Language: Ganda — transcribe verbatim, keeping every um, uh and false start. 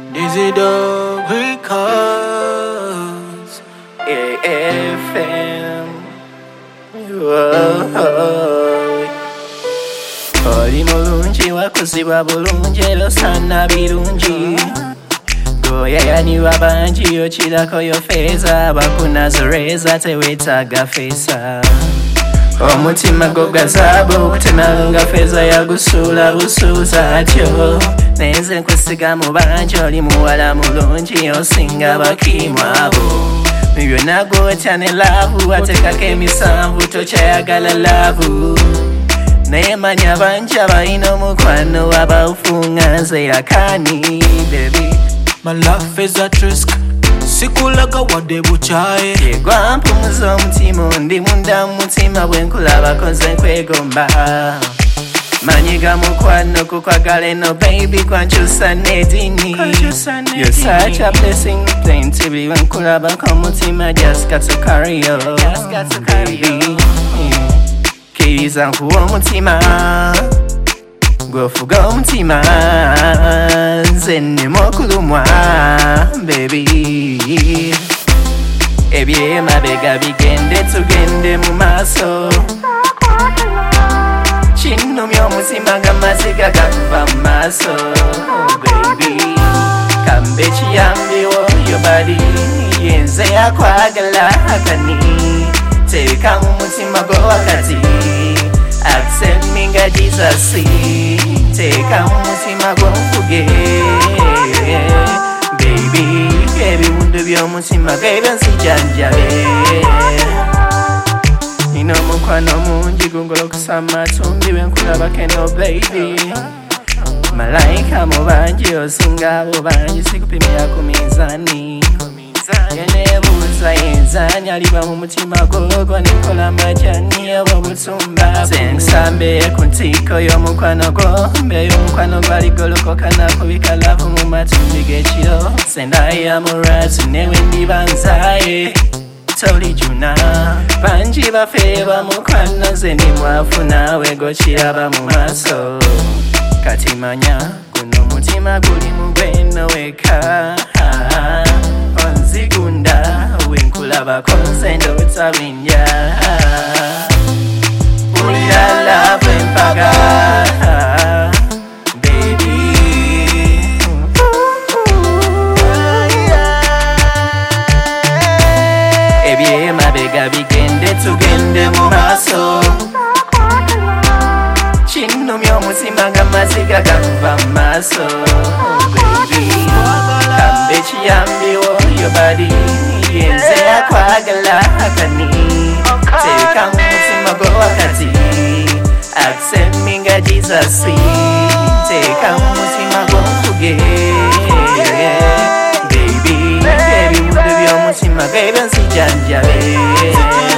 Dizzy Dog Records, A F M. Oli mulungi wakuzibwa bulungi ero sana birungi goyayaniwa bangi yokirako yo feeza bakunazoreza tewetaaga feesa omutima gwo gazaabu okutenanga feeza yagusuula busuuza atyo nenze nkusiga mu bangi oli muwala mulungi osinga bakimu abo byonna gwotya ne laavu atekako emisanvu tokyayagala laavu naye manya bangi abalina omukwano abawufunganze yakani baby. My life is at risk sikulaga wadde bukyaye yegwampumuza omutima ondi munda mumutima bwenkulabako nze nkwegomba manyiga mukwano kukwagala eno baby kwankyusa nedini You're such a blessing plain to be wenkulabako omutima just got to carry you baby. Kiriza nkuwa omutima gwofuga omutima nze nnema okulumwa baby. Ebyemabega bigende tugende mu maaso kinnumya omutima nga maziga gakuva mu maaso baby. Kambe kiyambiwo yo bali yenze yakwagala akani teeka mu mutima gwo wakati accept me nga Jesus teeka mu mutima gwo nfuge baby. Ebiwundu by'omutima gebyo nsijanjabe nina omukwano mungi gungolokusa amatumbi bwenkulabako eno baby. Malayika mu bangi osinga abo bangi sikupimira ku minzaani yenebuuza yenzanya liba mu mutima gwo nikola amajani oba obutumba sensambe ku ntiiko y'omukwano gwo mbeeyo omukwano gwaligolokoka nakubika lavu mu matumbi g'ekiro sendaya muratu newe ndiba nzaye tolijuna bangi bafe bamukwano nze ndi mwafu naawe gokiraba mu maaso kati manya guno omutima guli mu gweno weka onzigunda wenkulabako nze ndoota binja ulira love empaga baby. Ebyemabega bigende tugende mu maaso kinnumya omutima nga maziga gakuva mu maaso baby. Kambe kiyambiwo yo bali yenze yakwagala akani teeka mu mutima gwo wakati accept me nga Jesus teeka mu mutima gwo nfuge baby. Ebiwundu by'omutima gebyo nsijanjabe